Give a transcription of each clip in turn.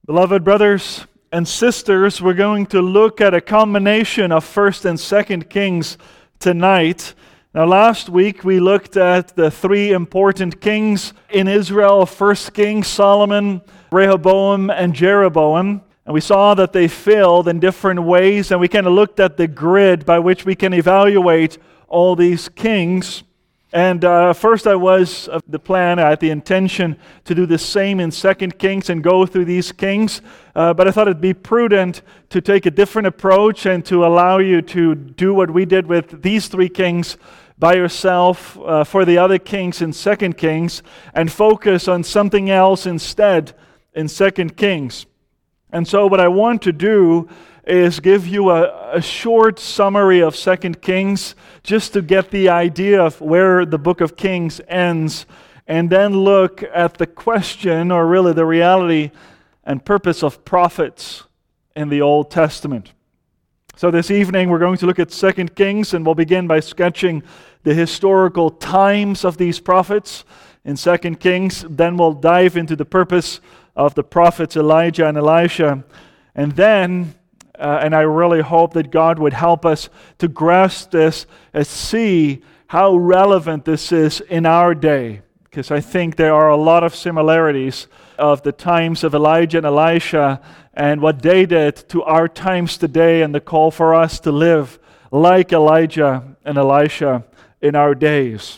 Beloved brothers and sisters, we're going to look at a combination of 1st and 2nd Kings tonight. Now, last week we looked at the three important kings in Israel: 1st King, Solomon, Rehoboam, and Jeroboam. And we saw that they failed in different ways, and we kind of looked at the grid by which we can evaluate all these kings. And first I was of the plan, I had the intention to do the same in 2nd Kings and go through these kings, but I thought it'd be prudent to take a different approach and to allow you to do what we did with these three kings by yourself for the other kings in 2nd Kings, and focus on something else instead in 2nd Kings. And so what I want to do is give you a short summary of 2nd Kings, just to get the idea of where the book of Kings ends, and then look at the question, or really the reality and purpose of prophets in the Old Testament. So this evening we're going to look at 2nd Kings, and we'll begin by sketching the historical times of these prophets in 2nd Kings. Then we'll dive into the purpose of the prophets Elijah and Elisha, and then and I really hope that God would help us to grasp this and see how relevant this is in our day, because I think there are a lot of similarities of the times of Elijah and Elisha and what they did to our times today, and the call for us to live like Elijah and Elisha in our days.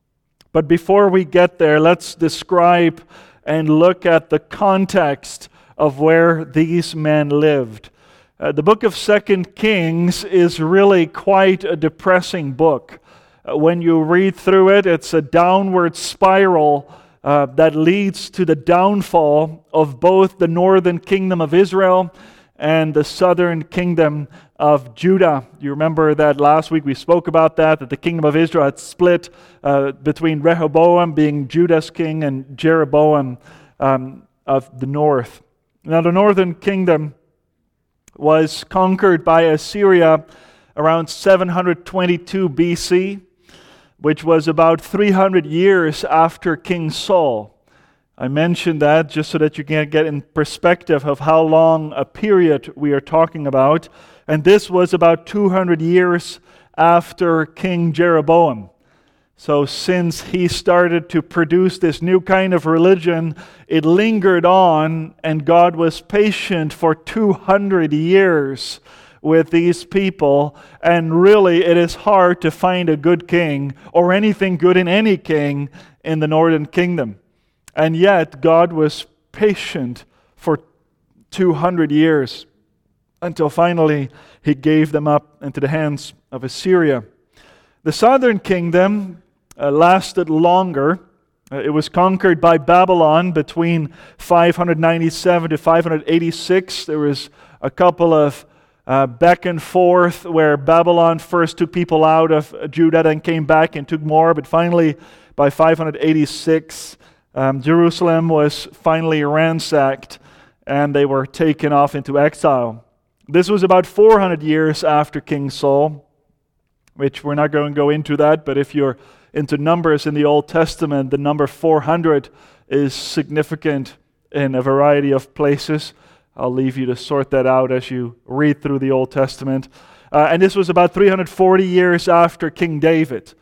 But before we get there, let's describe and look at the context of where these men lived. The book of 2nd Kings is really quite a depressing book. When you read through it, it's a downward spiral that leads to the downfall of both the northern kingdom of Israel and the southern kingdom of Judah. You remember that last week we spoke about that the kingdom of Israel had split between Rehoboam being Judah's king and Jeroboam of the north. Now, the northern kingdom was conquered by Assyria around 722 BC, which was about 300 years after King Saul. I mentioned that just so that you can get in perspective of how long a period we are talking about. And this was about 200 years after King Jeroboam. So since he started to produce this new kind of religion, it lingered on, and God was patient for 200 years with these people. And really, it is hard to find a good king or anything good in any king in the northern kingdom. And yet, God was patient for 200 years until finally he gave them up into the hands of Assyria. The southern kingdom lasted longer. It was conquered by Babylon between 597 to 586. There was a couple of back and forth where Babylon first took people out of Judah, then came back and took more. But finally, by 586, Jerusalem was finally ransacked, and they were taken off into exile. This was about 400 years after King Saul, which we're not going to go into that, but if you're into numbers in the Old Testament, the number 400 is significant in a variety of places. I'll leave you to sort that out as you read through the Old Testament. And this was about 340 years after King David.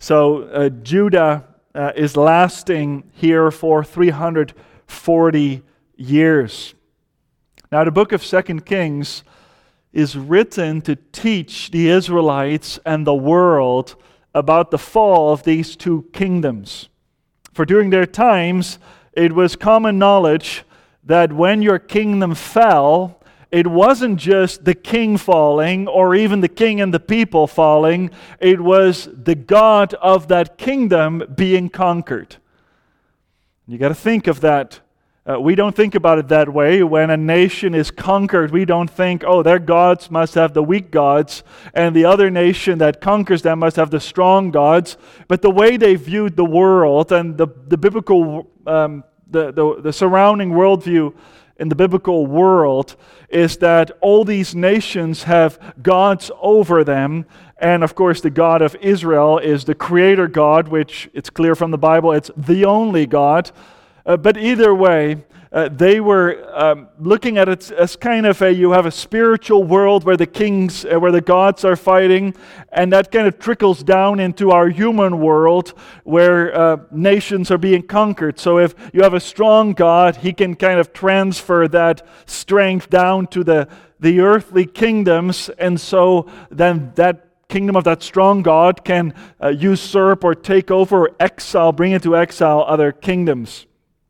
So Judah is lasting here for 340 years. Now, the book of 2nd Kings is written to teach the Israelites and the world about the fall of these two kingdoms. For during their times, it was common knowledge that when your kingdom fell, it wasn't just the king falling or even the king and the people falling. It was the God of that kingdom being conquered. You got to think of that. We don't think about it that way. When a nation is conquered, we don't think, oh, their gods must have the weak gods, and the other nation that conquers them must have the strong gods. But the way they viewed the world and the biblical, the surrounding worldview in the biblical world is that all these nations have gods over them. And of course, the God of Israel is the creator God, which it's clear from the Bible, it's the only God. But either way, they were looking at it as kind of you have a spiritual world where where the gods are fighting, and that kind of trickles down into our human world where nations are being conquered. So if you have a strong God, he can kind of transfer that strength down to the earthly kingdoms, and so then that kingdom of that strong God can usurp or take over or exile, bring into exile other kingdoms.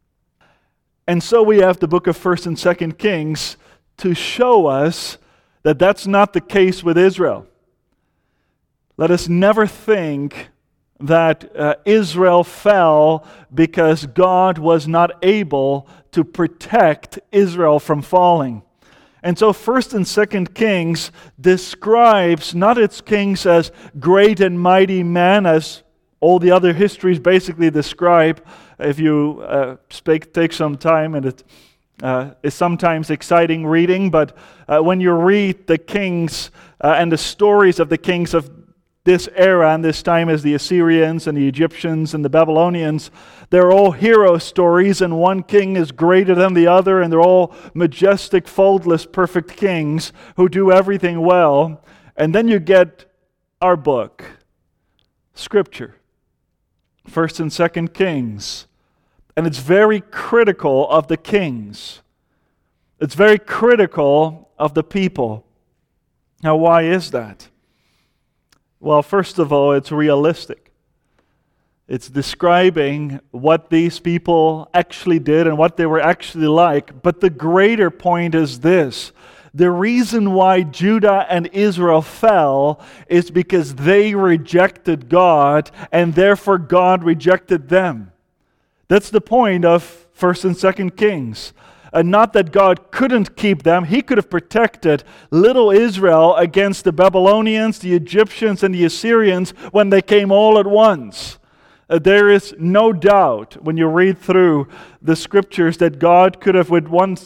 And so we have the book of 1st and 2nd Kings to show us that that's not the case with Israel. Let us never think that Israel fell because God was not able to protect Israel from falling. And so 1st and 2nd Kings describes not its kings as great and mighty men, as all the other histories basically describe. If you take some time, and it is sometimes exciting reading, but when you read the kings and the stories of the kings of this era and this time, as the Assyrians and the Egyptians and the Babylonians, they're all hero stories, and one king is greater than the other, and they're all majestic, faultless, perfect kings who do everything well. And then you get our book, Scripture, 1st and 2nd Kings. And it's very critical of the kings. It's very critical of the people. Now, why is that? Well, first of all, it's realistic. It's describing what these people actually did and what they were actually like. But the greater point is this: the reason why Judah and Israel fell is because they rejected God, and therefore God rejected them. That's the point of 1st and 2nd Kings. Not that God couldn't keep them. He could have protected little Israel against the Babylonians, the Egyptians, and the Assyrians when they came all at once. There is no doubt when you read through the Scriptures that God could have, with one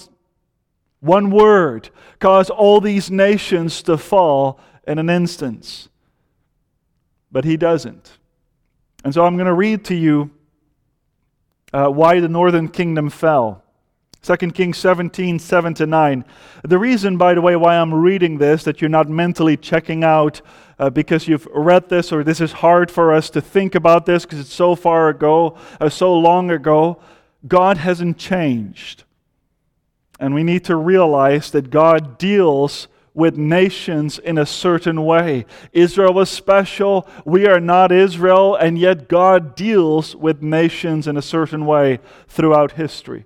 word, caused all these nations to fall in an instant. But He doesn't. And so I'm going to read to you why the northern kingdom fell. 2 Kings 17, 7-9. The reason, by the way, why I'm reading this, that you're not mentally checking out because you've read this, or this is hard for us to think about this because it's so far ago, so long ago. God hasn't changed. And we need to realize that God deals with nations in a certain way. Israel was special. We are not Israel, and yet God deals with nations in a certain way throughout history.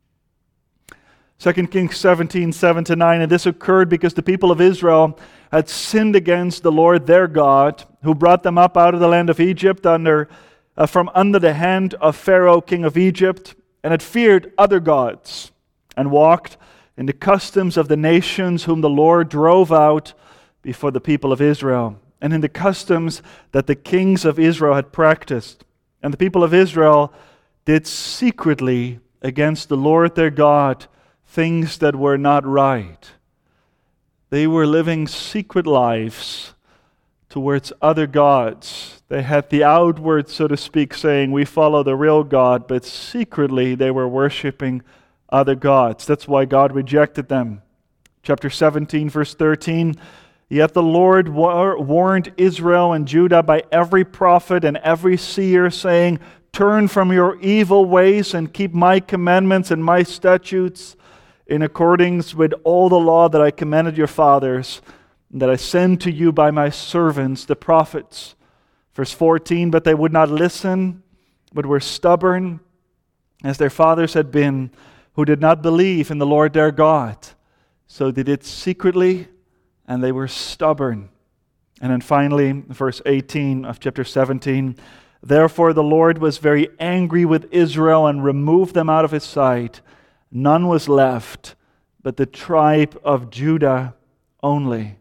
2 Kings 17, 7-9, and this occurred because the people of Israel had sinned against the Lord their God, who brought them up out of the land of Egypt from under the hand of Pharaoh, king of Egypt, and had feared other gods, and walked in the customs of the nations whom the Lord drove out before the people of Israel, and in the customs that the kings of Israel had practiced. And the people of Israel did secretly against the Lord their God things that were not right. They were living secret lives towards other gods. They had the outward, so to speak, saying, we follow the real God, but secretly they were worshiping other gods. That's why God rejected them. Chapter 17, verse 13, yet the Lord warned Israel and Judah by every prophet and every seer, saying, turn from your evil ways and keep my commandments and my statutes in accordance with all the law that I commanded your fathers, and that I send to you by my servants, the prophets. Verse 14, but they would not listen, but were stubborn, as their fathers had been, who did not believe in the Lord their God. So they did secretly, and they were stubborn. And then finally, verse 18 of chapter 17, therefore the Lord was very angry with Israel and removed them out of his sight. None was left but the tribe of Judah only.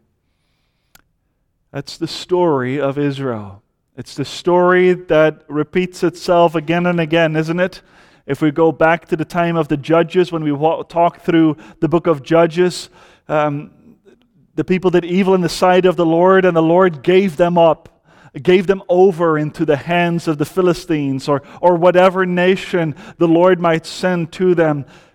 That's the story of Israel. It's the story that repeats itself again and again, isn't it? If we go back to the time of the Judges, when we talk through the book of Judges, the people did evil in the sight of the Lord, and the Lord gave them up, gave them over into the hands of the Philistines or whatever nation the Lord might send to them.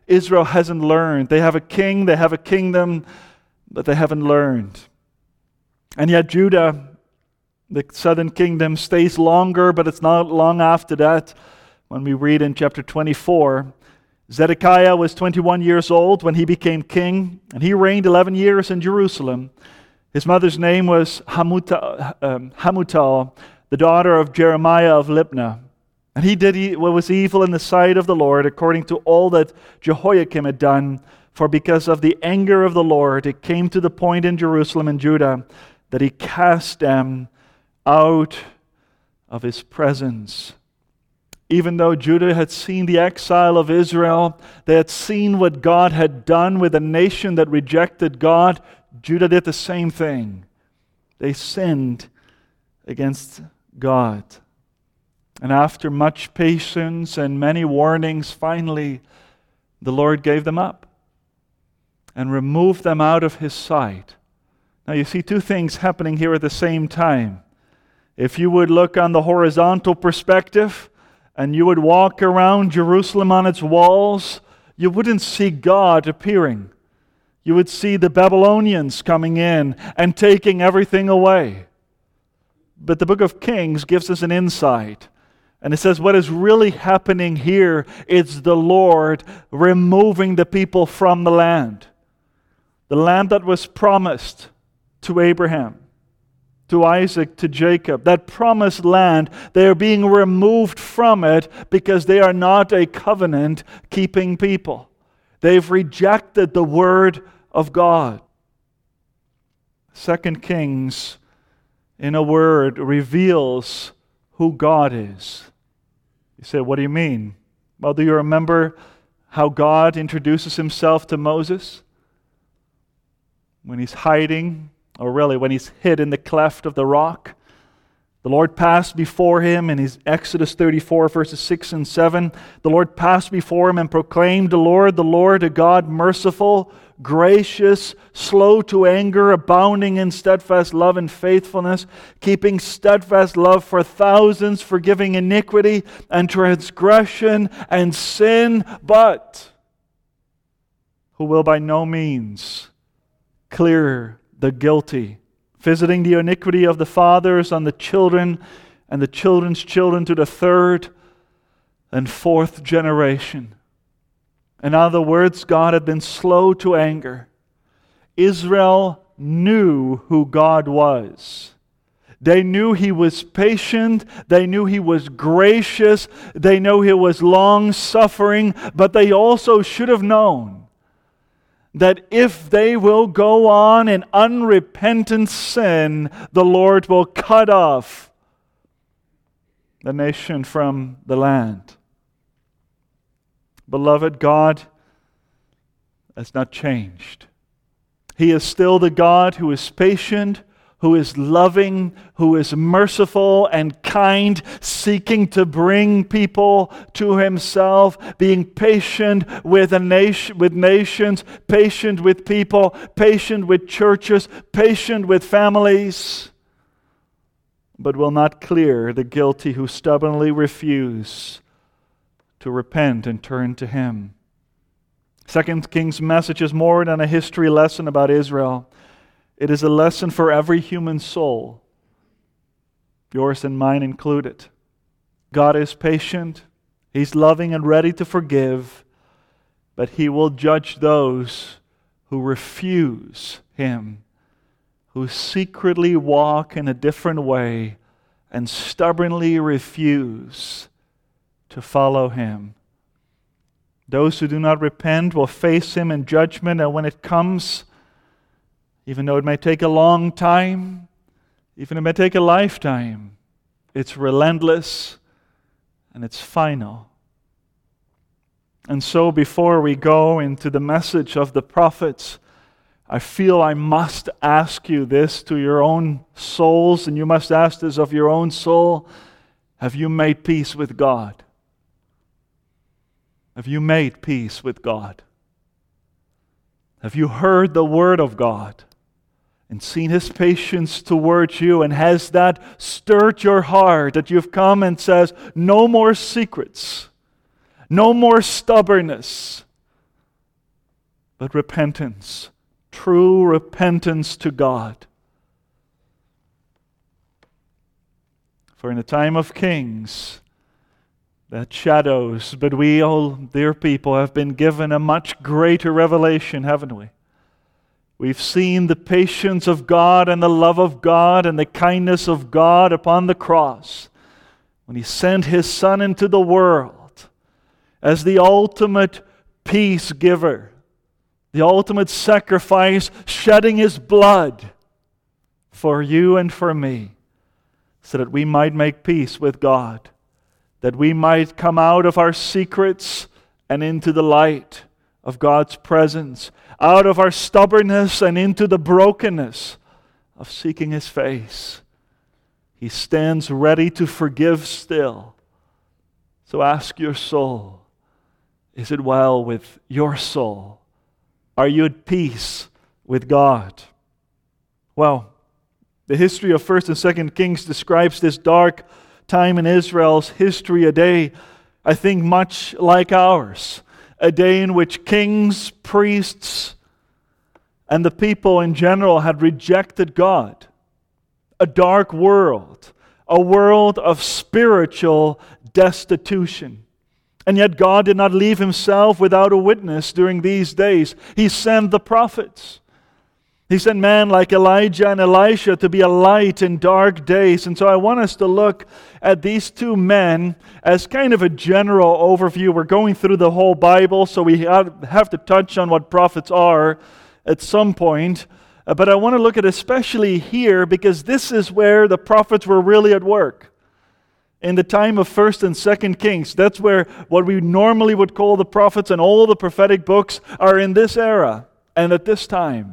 Israel hasn't learned. They have a king, they have a kingdom, but they haven't learned. And yet Judah, the southern kingdom, stays longer, but it's not long after that. When we read in chapter 24, Zedekiah was 21 years old when he became king, and he reigned 11 years in Jerusalem. His mother's name was Hamutal, the daughter of Jeremiah of Libnah. And he did what was evil in the sight of the Lord, according to all that Jehoiakim had done. For because of the anger of the Lord, it came to the point in Jerusalem and Judah that he cast them out of his presence. Even though Judah had seen the exile of Israel, they had seen what God had done with a nation that rejected God, Judah did the same thing. They sinned against God. And after much patience and many warnings, finally the Lord gave them up and removed them out of his sight. Now you see two things happening here at the same time. If you would look on the horizontal perspective and you would walk around Jerusalem on its walls, you wouldn't see God appearing. You would see the Babylonians coming in and taking everything away. But the book of Kings gives us an insight. And it says what is really happening here is the Lord removing the people from the land. The land that was promised to Abraham, to Isaac, to Jacob. That promised land, they are being removed from it because they are not a covenant-keeping people. They've rejected the word of God. 2 Kings, in a word, reveals who God is. You say, what do you mean? Well, do you remember how God introduces himself to Moses? When he's hiding, or really when he's hid in the cleft of the rock, the Lord passed before him in his Exodus 34, verses 6 and 7. The Lord passed before him and proclaimed, the Lord, a God merciful, gracious, slow to anger, abounding in steadfast love and faithfulness, keeping steadfast love for thousands, forgiving iniquity and transgression and sin, but who will by no means clear the guilty, visiting the iniquity of the fathers on the children and the children's children to the third and fourth generation. In other words, God had been slow to anger. Israel knew who God was. They knew he was patient. They knew he was gracious. They knew he was long-suffering. But they also should have known that if they will go on in unrepentant sin, the Lord will cut off the nation from the land. Beloved, God has not changed. He is still the God who is patient, who is loving, who is merciful and kind, seeking to bring people to himself, being patient with nations, patient with people, patient with churches, patient with families, but will not clear the guilty who stubbornly refuse to repent and turn to him. 2 Kings' message is more than a history lesson about Israel. It is a lesson for every human soul, yours and mine included. God is patient, he's loving and ready to forgive, but he will judge those who refuse him, who secretly walk in a different way and stubbornly refuse to follow him. Those who do not repent will face him in judgment, and when it comes, even though it may take a long time, even it may take a lifetime, it's relentless and it's final. And so before we go into the message of the prophets, I feel I must ask you this to your own souls, and you must ask this of your own soul. Have you made peace with God? Have you made peace with God? Have you heard the word of God and seen his patience towards you? And has that stirred your heart that you've come and says, no more secrets, no more stubbornness, but repentance, true repentance to God. For in the time of kings, that shadows, but we, all dear people, have been given a much greater revelation, haven't we? We've seen the patience of God and the love of God and the kindness of God upon the cross when He sent His Son into the world as the ultimate peace giver, the ultimate sacrifice, shedding His blood for you and for me, so that we might make peace with God, that we might come out of our secrets and into the light of God's presence, out of our stubbornness and into the brokenness of seeking His face. He stands ready to forgive still. So ask your soul, is it well with your soul? Are you at peace with God? Well, the history of 1st and 2nd Kings describes this dark time in Israel's history, a day, I think, much like ours. A day in which kings, priests, and the people in general had rejected God. A dark world, a world of spiritual destitution. And yet God did not leave Himself without a witness during these days. He sent the prophets. He sent men like Elijah and Elisha to be a light in dark days. And so I want us to look at these two men as kind of a general overview. We're going through the whole Bible, so we have to touch on what prophets are at some point. But I want to look at especially here because this is where the prophets were really at work. In the time of 1st and 2nd Kings, that's where what we normally would call the prophets and all the prophetic books are in this era and at this time.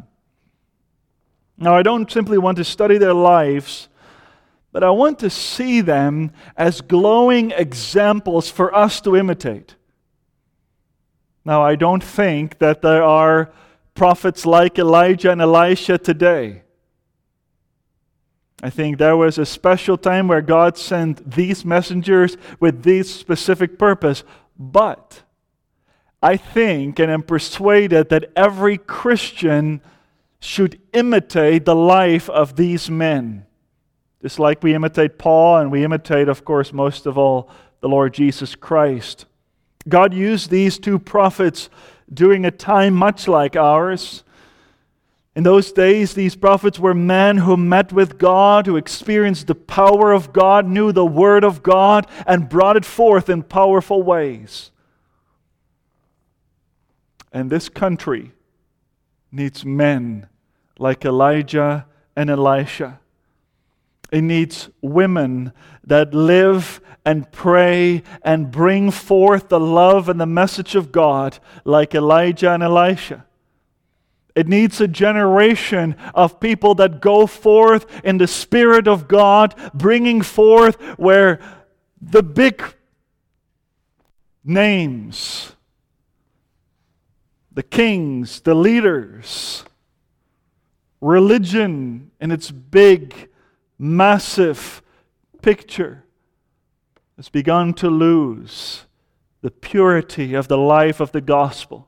Now, I don't simply want to study their lives, but I want to see them as glowing examples for us to imitate. Now, I don't think that there are prophets like Elijah and Elisha today. I think there was a special time where God sent these messengers with this specific purpose. But I think and am persuaded that every Christian should imitate the life of these men. Just like we imitate Paul and we imitate, of course, most of all, the Lord Jesus Christ. God used these two prophets during a time much like ours. In those days, these prophets were men who met with God, who experienced the power of God, knew the Word of God, and brought it forth in powerful ways. And this country needs men like Elijah and Elisha. It needs women that live and pray and bring forth the love and the message of God like Elijah and Elisha. It needs a generation of people that go forth in the Spirit of God, bringing forth where the big names, the kings, the leaders, religion in its big, massive picture has begun to lose the purity of the life of the gospel.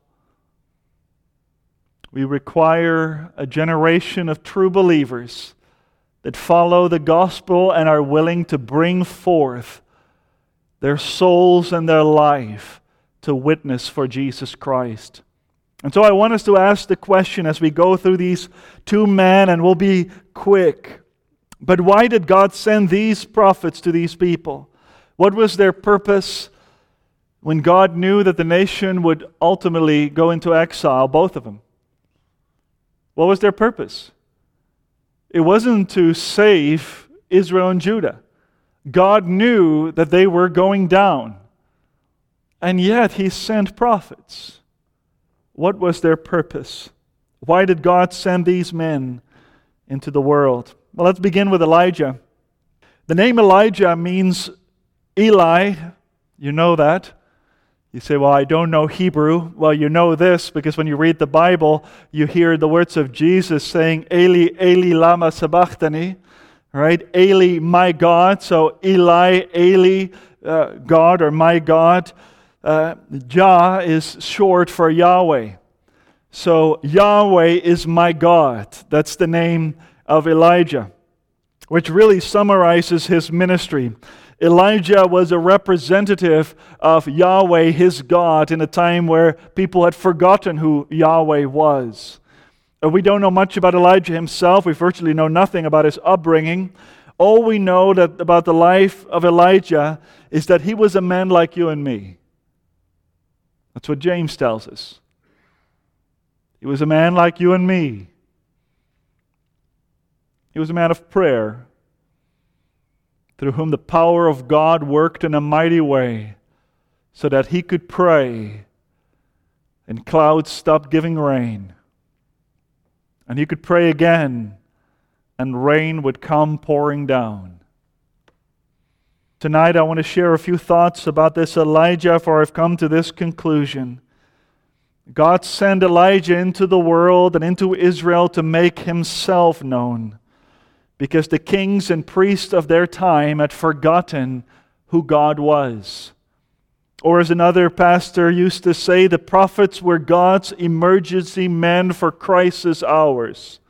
We require a generation of true believers that follow the gospel and are willing to bring forth their souls and their life to witness for Jesus Christ. And so I want us to ask the question as we go through these two men, and we'll be quick. But why did God send these prophets to these people? What was their purpose when God knew that the nation would ultimately go into exile, both of them? What was their purpose? It wasn't to save Israel and Judah. God knew that they were going down. And yet He sent prophets. What was their purpose? Why did God send these men into the world? Well, let's begin with Elijah. The name Elijah means Eli. You know that. You say, well, I don't know Hebrew. Well, you know this because when you read the Bible, you hear the words of Jesus saying, Eli, Eli, lama sabachthani. Right? Eli, my God. So Eli, Eli, God or my God. Jah is short for Yahweh. So Yahweh is my God. That's the name of Elijah, which really summarizes his ministry. Elijah was a representative of Yahweh, his God, in a time where people had forgotten who Yahweh was. We don't know much about Elijah himself. We virtually know nothing about his upbringing. All we know about the life of Elijah is that he was a man like you and me. That's what James tells us. He was a man like you and me. He was a man of prayer, through whom the power of God worked in a mighty way, so that he could pray and clouds stopped giving rain. And he could pray again and rain would come pouring down. Tonight I want to share a few thoughts about this Elijah, for I've come to this conclusion. God sent Elijah into the world and into Israel to make himself known, because the kings and priests of their time had forgotten who God was. Or as another pastor used to say, the prophets were God's emergency men for crisis hours.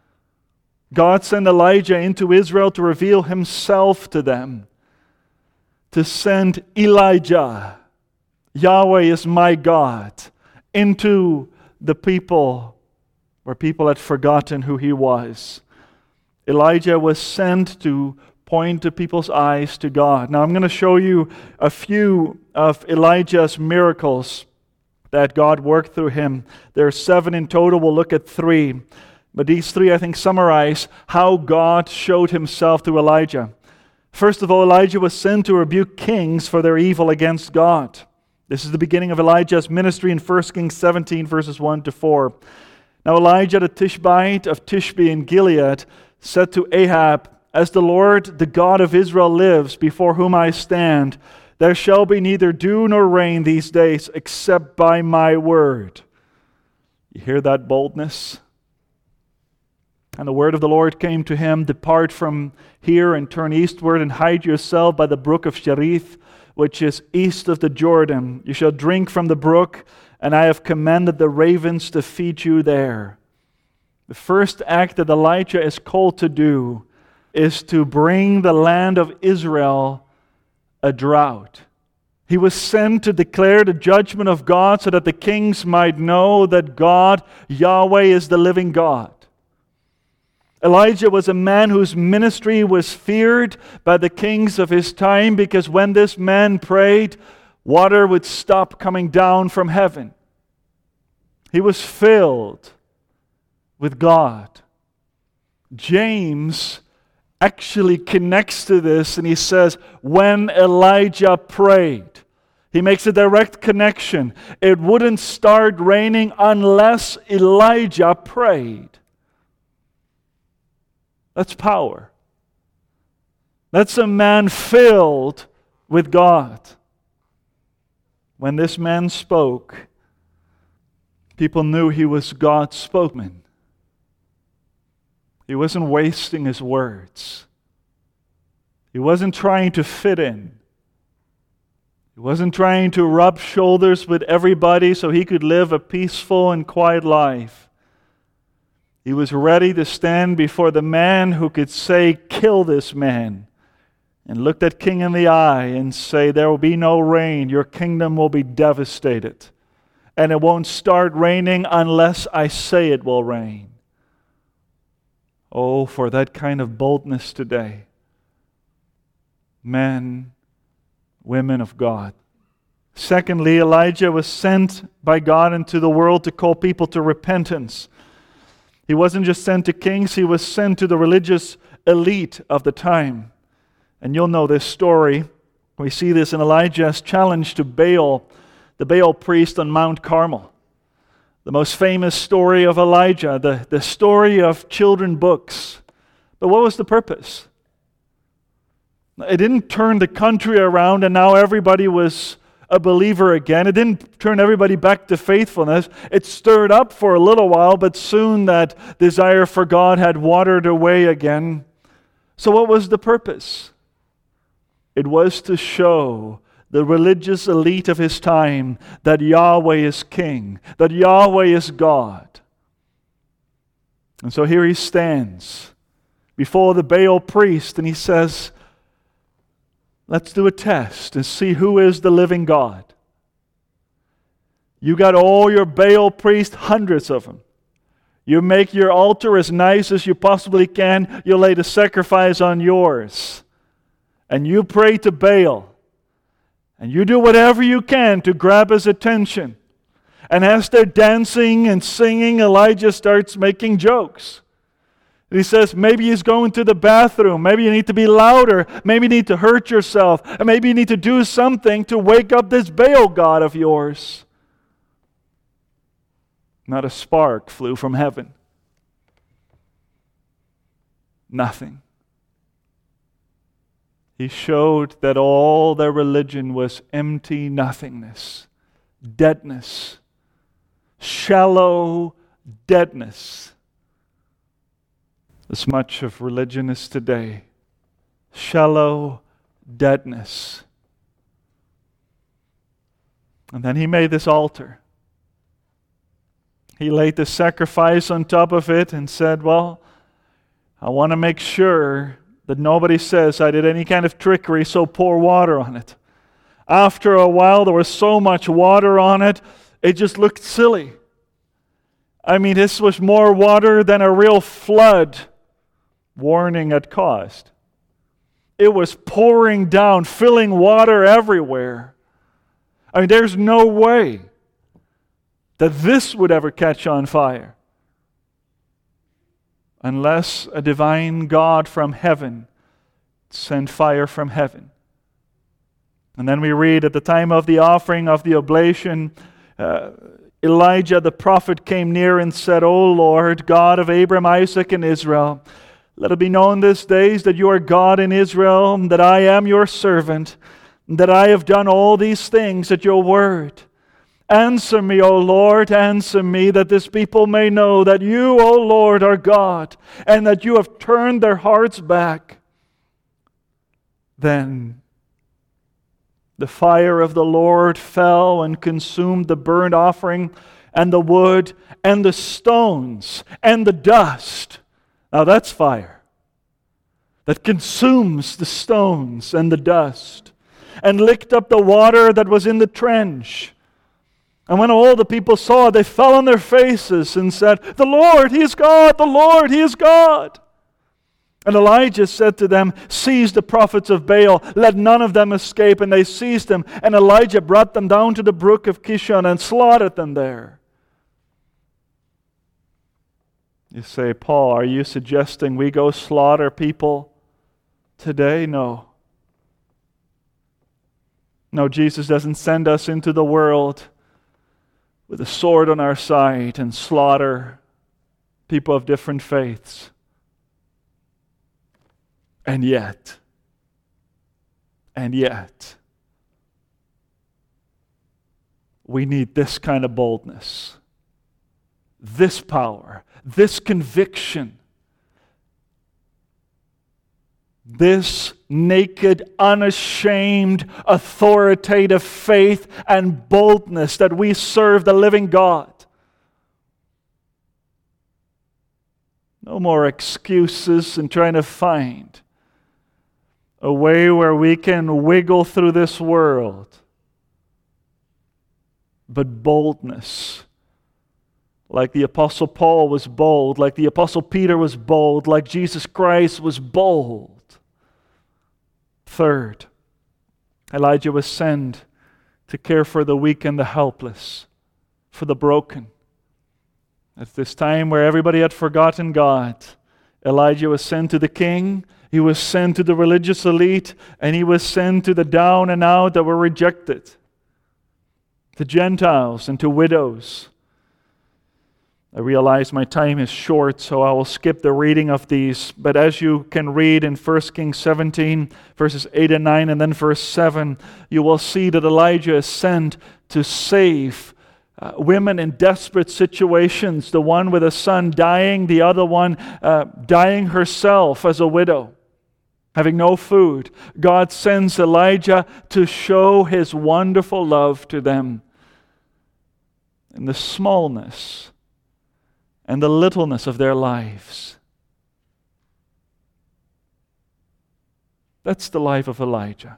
God sent Elijah into Israel to reveal himself to them, to send Elijah, Yahweh is my God, into the people where people had forgotten who he was. Elijah was sent to point the people's eyes to God. Now I'm going to show you a few of Elijah's miracles that God worked through him. There are 7 in total. We'll look at 3. But these 3, I think, summarize how God showed himself to Elijah. First of all, Elijah was sent to rebuke kings for their evil against God. This is the beginning of Elijah's ministry in 1 Kings 17, verses 1 to 4. Now Elijah the Tishbite of Tishbe in Gilead said to Ahab, "As the Lord, the God of Israel, lives, before whom I stand, there shall be neither dew nor rain these days, except by my word." You hear that boldness? And the word of the Lord came to him, "Depart from here and turn eastward and hide yourself by the brook of Cherith, which is east of the Jordan. You shall drink from the brook, and I have commanded the ravens to feed you there." The first act that Elijah is called to do is to bring the land of Israel a drought. He was sent to declare the judgment of God so that the kings might know that God, Yahweh, is the living God. Elijah was a man whose ministry was feared by the kings of his time, because when this man prayed, water would stop coming down from heaven. He was filled with God. James actually connects to this, and he says, when Elijah prayed. He makes a direct connection. It wouldn't start raining unless Elijah prayed. That's power. That's a man filled with God. When this man spoke, people knew he was God's spokesman. He wasn't wasting his words. He wasn't trying to fit in. He wasn't trying to rub shoulders with everybody so he could live a peaceful and quiet life. He was ready to stand before the man who could say, "Kill this man," and look that king in the eye and say, "There will be no rain. Your kingdom will be devastated. And it won't start raining unless I say it will rain." Oh, for that kind of boldness today. Men, women of God. Secondly, Elijah was sent by God into the world to call people to repentance. He wasn't just sent to kings, he was sent to the religious elite of the time. And you'll know this story. We see this in Elijah's challenge to Baal, the Baal priest on Mount Carmel. The most famous story of Elijah, the story of children's books. But what was the purpose? It didn't turn the country around and now everybody was a believer again. It didn't turn everybody back to faithfulness. It stirred up for a little while, but soon that desire for God had watered away again. So what was the purpose? It was to show the religious elite of his time, that Yahweh is king, that Yahweh is God. And so here he stands before the Baal priest and he says, let's do a test and see who is the living God. You got all your Baal priests, hundreds of them. You make your altar as nice as you possibly can. You lay the sacrifice on yours. And you pray to Baal. And you do whatever you can to grab his attention. And as they're dancing and singing, Elijah starts making jokes. He says, maybe he's going to the bathroom. Maybe you need to be louder. Maybe you need to hurt yourself. And maybe you need to do something to wake up this Baal god of yours. Not a spark flew from heaven. Nothing. He showed that all their religion was empty nothingness, deadness, shallow deadness. As much of religion is today, shallow deadness. And then he made this altar. He laid the sacrifice on top of it and said, well, I want to make sure that nobody says I did any kind of trickery, so pour water on it. After a while, there was so much water on it, it just looked silly. I mean, this was more water than a real flood warning had caused. It was pouring down, filling water everywhere. I mean, there's no way that this would ever catch on fire unless a divine God from heaven sent fire from heaven. And then we read, at the time of the offering of the oblation, Elijah the prophet came near and said, O Lord, God of Abraham, Isaac, and Israel, let it be known this day that you are God in Israel, and that I am your servant, and that I have done all these things at your word. Answer me, O Lord, answer me, that this people may know that you, O Lord, are God, and that you have turned their hearts back. Then the fire of the Lord fell and consumed the burnt offering, and the wood, and the stones, and the dust. Now that's fire that consumes the stones and the dust, and licked up the water that was in the trench. And when all the people saw it, they fell on their faces and said, The Lord, He is God! The Lord, He is God! And Elijah said to them, Seize the prophets of Baal, let none of them escape. And they seized them, and Elijah brought them down to the brook of Kishon and slaughtered them there. You say, Paul, are you suggesting we go slaughter people today? No. No, Jesus doesn't send us into the world with a sword on our side and slaughter people of different faiths. And yet, we need this kind of boldness, this power, this conviction, this naked, unashamed, authoritative faith and boldness that we serve the living God. No more excuses and trying to find a way where we can wiggle through this world, but boldness. Like the Apostle Paul was bold, like the Apostle Peter was bold, like Jesus Christ was bold. Third, Elijah was sent to care for the weak and the helpless, for the broken. At this time where everybody had forgotten God, Elijah was sent to the king, he was sent to the religious elite, and he was sent to the down and out that were rejected, to Gentiles and to widows. I realize my time is short, so I will skip the reading of these. But as you can read in 1 Kings 17, verses 8 and 9, and then verse 7, you will see that Elijah is sent to save women in desperate situations. The one with a son dying, the other one dying herself as a widow. having no food, God sends Elijah to show His wonderful love to them in the smallness and the littleness of their lives. That's the life of Elijah.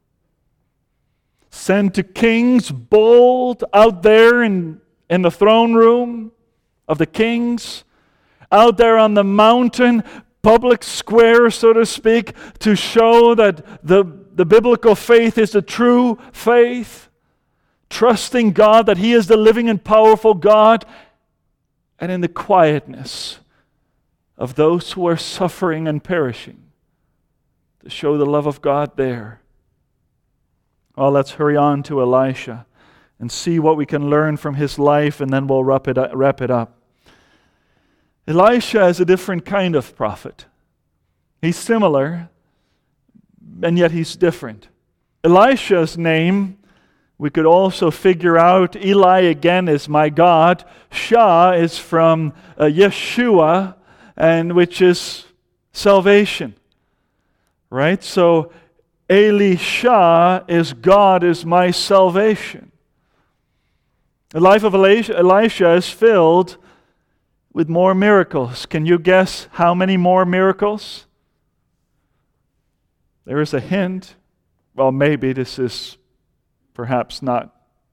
Sent to kings, bold, out there in the throne room of the kings, out there on the mountain, public square, so to speak, to show that the biblical faith is the true faith, trusting God that He is the living and powerful God, and in the quietness of those who are suffering and perishing, to show the love of God there. Well, let's hurry on to Elisha and see what we can learn from his life, and then we'll wrap it up. Elisha is a different kind of prophet. He's similar, and yet he's different. Elisha's name, we could also figure out, Eli again is my God. Shah is from Yeshua, and which is salvation. Right? So Elisha is God is my salvation. The life of Elisha is filled with more miracles. Can you guess how many more miracles? There is a hint. Well, maybe this is perhaps not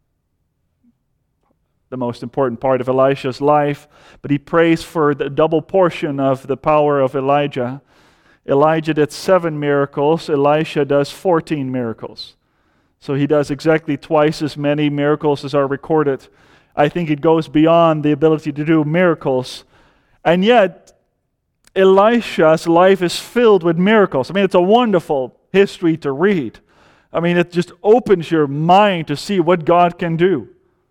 the most important part of Elisha's life, but he prays for the double portion of the power of Elijah. Elijah did 7 miracles. Elisha does 14 miracles. So he does exactly twice as many miracles as are recorded. I think it goes beyond the ability to do miracles. And yet, Elisha's life is filled with miracles. I mean, it's a wonderful history to read. I mean, it just opens your mind to see what God can do.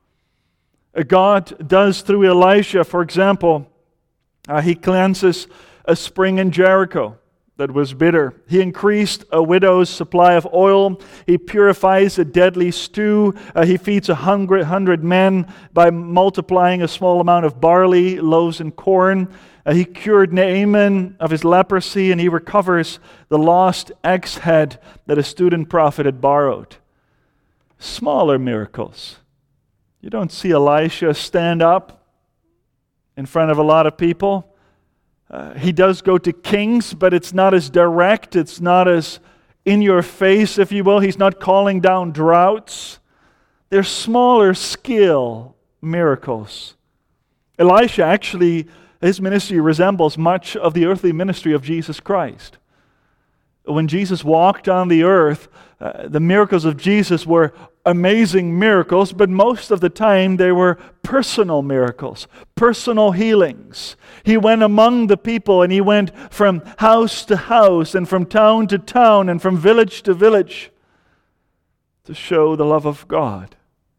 God does through Elisha, for example, he cleanses a spring in Jericho that was bitter. He increased a widow's supply of oil. He purifies a deadly stew. He feeds 100 men by multiplying a small amount of barley, loaves, and corn. He cured Naaman of his leprosy, and he recovers the lost axe head that a student prophet had borrowed. Smaller miracles. You don't see Elisha stand up in front of a lot of people. He does go to kings, but it's not as direct. It's not as in your face, if you will. He's not calling down droughts. They're smaller scale miracles. Elisha actually, his ministry resembles much of the earthly ministry of Jesus Christ. When Jesus walked on the earth, the miracles of Jesus were amazing miracles, but most of the time they were personal miracles, personal healings. He went among the people, and he went from house to house and from town to town and from village to village to show the love of God.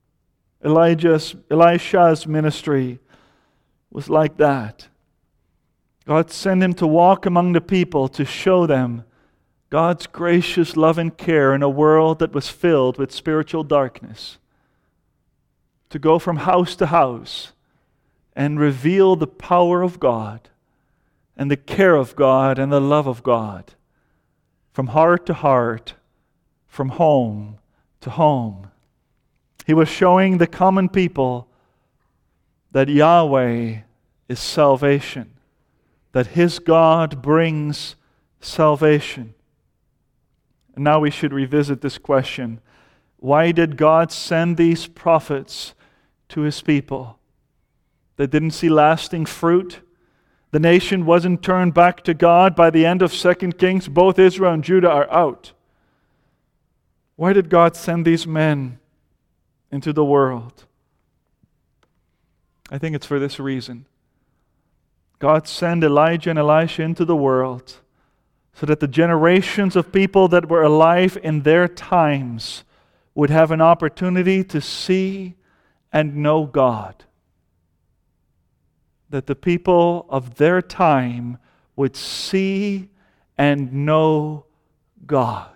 Elisha's ministry was like that. God sent him to walk among the people to show them God's gracious love and care in a world that was filled with spiritual darkness. To go from house to house and reveal the power of God and the care of God and the love of God. From heart to heart, from home to home. He was showing the common people that Yahweh is salvation, that His God brings salvation. And now we should revisit this question. Why did God send these prophets to His people? They didn't see lasting fruit. The nation wasn't turned back to God. By the end of 2 Kings, both Israel and Judah are out. Why did God send these men into the world? I think it's for this reason. God sent Elijah and Elisha into the world so that the generations of people that were alive in their times would have an opportunity to see and know God. That the people of their time would see and know God.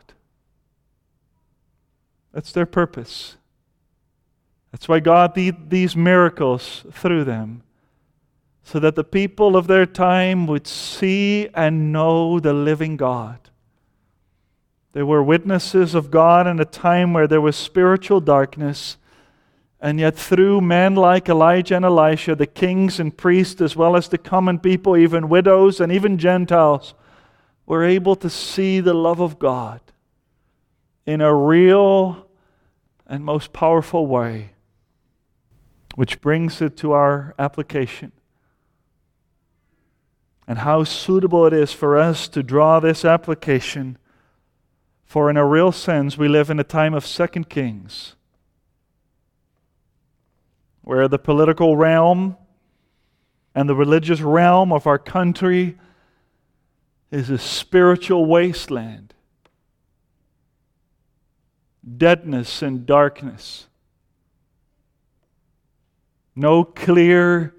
That's their purpose. That's why God did these miracles through them, so that the people of their time would see and know the living God. They were witnesses of God in a time where there was spiritual darkness. And yet through men like Elijah and Elisha, the kings and priests, as well as the common people, even widows and even Gentiles, were able to see the love of God in a real and most powerful way. Which brings it to our application. And how suitable it is for us to draw this application. For in a real sense, we live in a time of second kings, where the political realm and the religious realm of our country is a spiritual wasteland. Deadness and darkness. No clear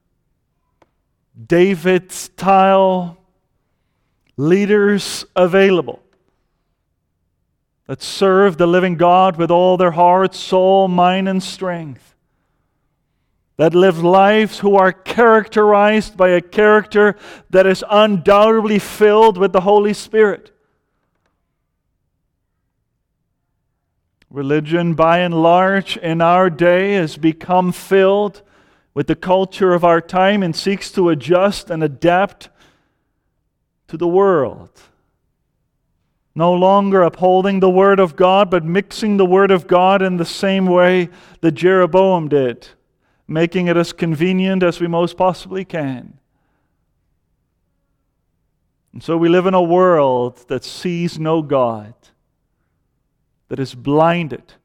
David-style leaders available that serve the living God with all their heart, soul, mind, and strength. That live lives who are characterized by a character that is undoubtedly filled with the Holy Spirit. Religion, by and large, in our day has become filled with the culture of our time and seeks to adjust and adapt to the world. No longer upholding the Word of God, but mixing the Word of God in the same way that Jeroboam did, making it as convenient as we most possibly can. And so we live in a world that sees no God, that is blinded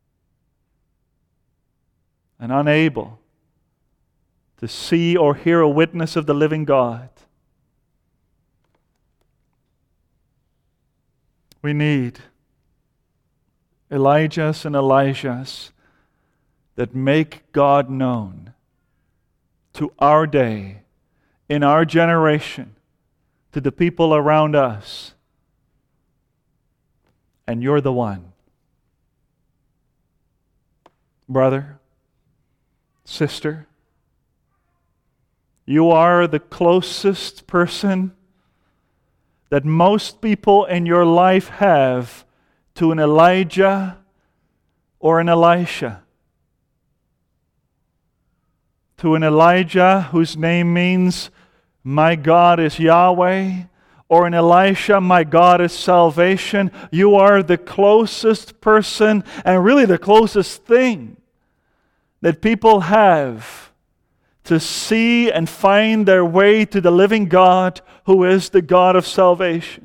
and unable to see or hear a witness of the living God. We need Elijahs and Elishas that make God known to our day, in our generation, to the people around us. And you're the one. Brother, sister, you are the closest person that most people in your life have to an Elijah or an Elisha. To an Elijah whose name means, my God is Yahweh, or an Elisha, my God is salvation. You are the closest person and really the closest thing that people have to see and find their way to the living God who is the God of salvation.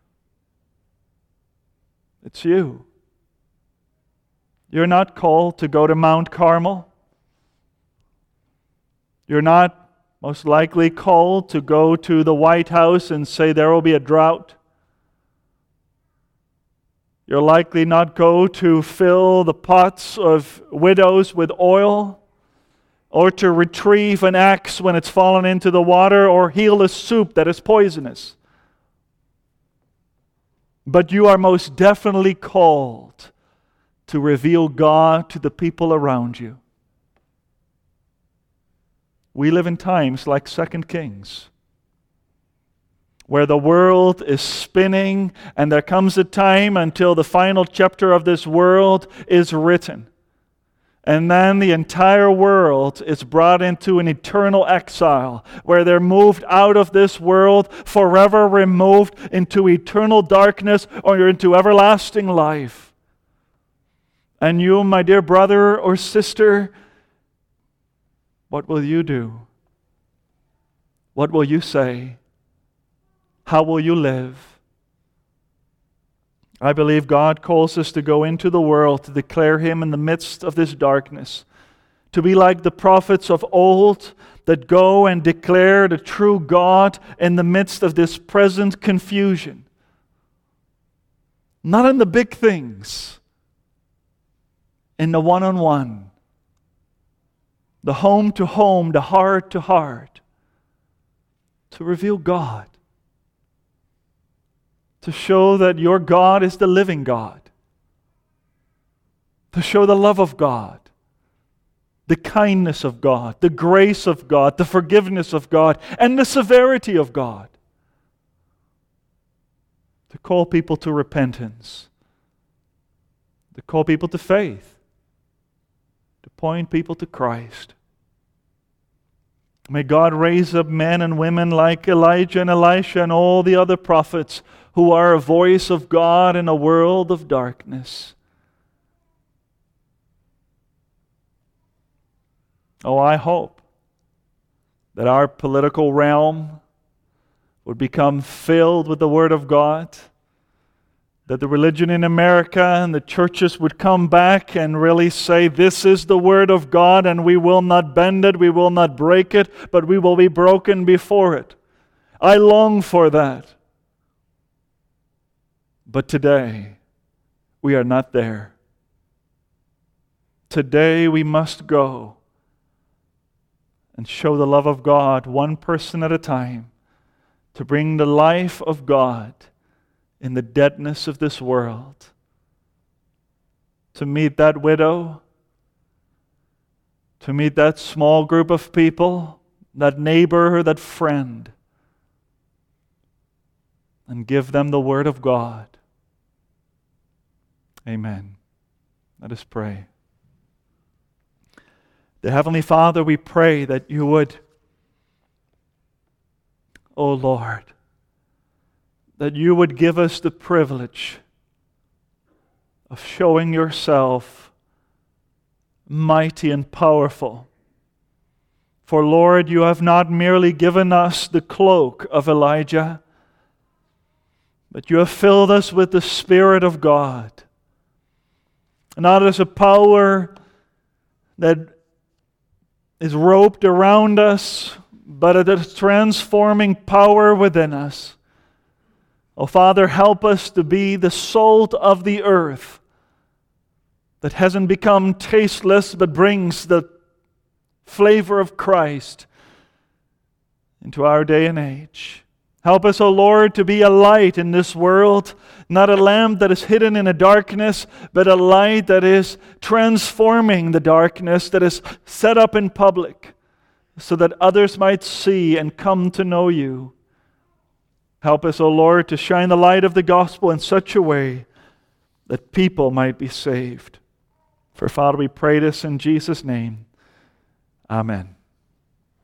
It's you. You're not called to go to Mount Carmel. You're not most likely called to go to the White House and say there will be a drought. You're likely not go to fill the pots of widows with oil, or to retrieve an axe when it's fallen into the water, or heal a soup that is poisonous. But you are most definitely called to reveal God to the people around you. We live in times like 2 Kings, where the world is spinning, and there comes a time until the final chapter of this world is written. And then the entire world is brought into an eternal exile, where they're moved out of this world, forever removed into eternal darkness or into everlasting life. And you, my dear brother or sister, what will you do? What will you say? How will you live? I believe God calls us to go into the world to declare Him in the midst of this darkness. To be like the prophets of old that go and declare the true God in the midst of this present confusion. Not in the big things, in the one-on-one, the home-to-home, the heart-to-heart, to reveal God. To show that your God is the living God. To show the love of God, the kindness of God, the grace of God, the forgiveness of God, and the severity of God. to call people to repentance, to call people to faith, to point people to Christ. May God raise up men and women like Elijah and Elisha and all the other prophets who are a voice of God in a world of darkness. Oh, I hope that our political realm would become filled with the Word of God, that the religion in America and the churches would come back and really say, this is the Word of God, and we will not bend it, we will not break it, but we will be broken before it. I long for that. But today, we are not there. Today we must go and show the love of God one person at a time, to bring the life of God in the deadness of this world. To meet that widow, to meet that small group of people, that neighbor, that friend, and give them the Word of God. Amen. Let us pray. Dear Heavenly Father, we pray that you would, O Lord, that you would give us the privilege of showing yourself mighty and powerful. For Lord, you have not merely given us the cloak of Elijah, but you have filled us with the Spirit of God. Not as a power that is roped around us, but a transforming power within us. Oh, Father, help us to be the salt of the earth that hasn't become tasteless, but brings the flavor of Christ into our day and age. Help us, O Lord, to be a light in this world, not a lamp that is hidden in a darkness, but a light that is transforming the darkness, that is set up in public, so that others might see and come to know you. Help us, O Lord, to shine the light of the gospel in such a way that people might be saved. For Father, we pray this in Jesus' name. Amen.